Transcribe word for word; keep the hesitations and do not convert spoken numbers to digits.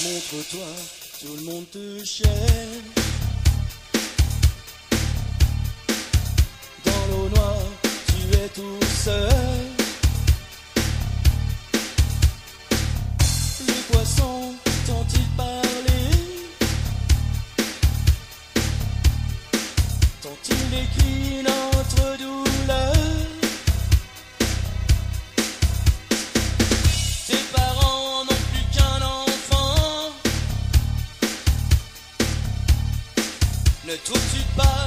Montre-toi, tout le monde te cherche. Dans l'eau noire, tu es tout seul. Les poissons t'ont-ils parlé? T'ont-ils décrit notre douleur? Tes parents n'ont plus qu'un enfant. Ne trouves-tu pas